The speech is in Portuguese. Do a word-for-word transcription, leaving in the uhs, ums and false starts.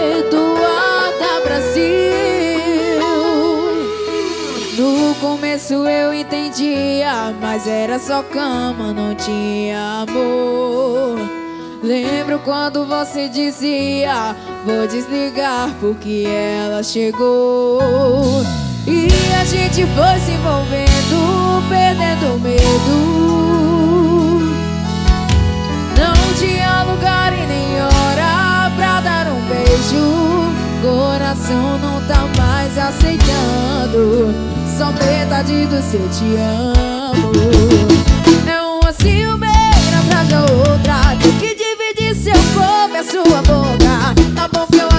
Eduarda Brasil. No começo eu entendia, mas era só cama, não tinha amor. Lembro quando você dizia: vou desligar porque ela chegou. E a gente foi se envolvendo, perdendo medo. Não tinha lugar e nem hora pra dar um beijo. Coração não tá mais aceitando só metade do seu te amo. É uma ciumeira atrás da outra, tem que dividir seu corpo e a sua boca. Tá bom que eu